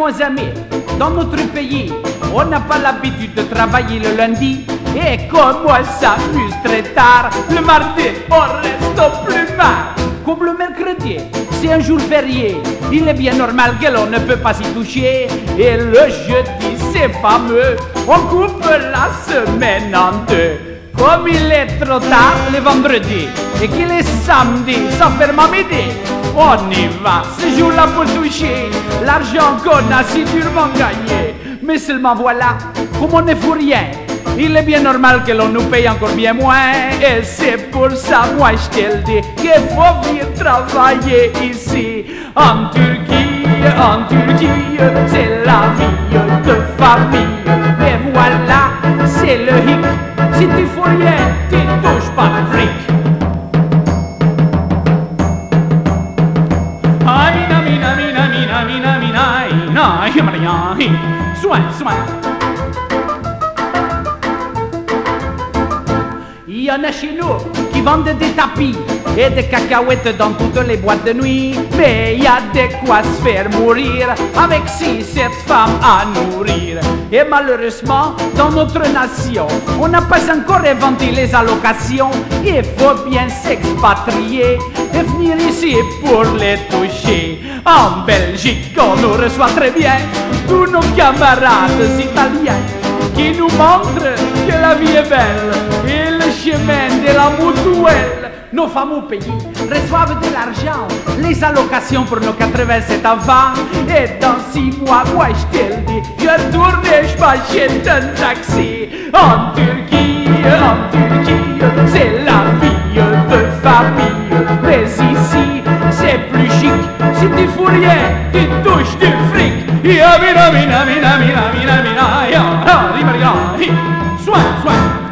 mon ami, dans notre pays, on n'a pas l'habitude de travailler le lundi. Et comme on s'amuse très tard, le mardi, on reste au plumard. Comme le mercredi, c'est un jour férié, il est bien normal que l'on ne peut pas s'y toucher. Et le jeudi, c'est fameux, on coupe la semaine en deux. Comme il est trop tard le vendredi et qu'il est samedi, ça ferme à midi, on y va ce jour-là pour toucher l'argent qu'on a si durement gagné. Mais seulement voilà, comme on ne fout rien, il est bien normal que l'on nous paye encore bien moins. Et c'est pour ça, moi je te le dis, qu'il faut bien travailler ici. En Turquie, c'est la vie de famille. Mais voilà, c'est le hic. Si tu fous rien, tu touches pas le fric. Soin. Il y en a chez nous qui vendent des tapis et des cacahuètes dans toutes les boîtes de nuit. Mais il y a de quoi se faire mourir avec 6-7 femmes à nourrir. Et malheureusement, dans notre nation, on n'a pas encore inventé les allocations. Il faut bien s'expatrier et venir ici pour les toucher. En Belgique, on nous reçoit très bien, tous nos camarades italiens, qui nous montrent que la vie est belle et le chemin de la mutuelle. Nos femmes au pays reçoivent de l'argent, les allocations pour nos 87 enfants. Et dans 6 mois, moi je te le dis, je retourne et je m'achète un taxi. En Turquie, c'est la vie de famille. Mais ici, c'est plus chic, si tu fous rien, tu touches du fric. Soin.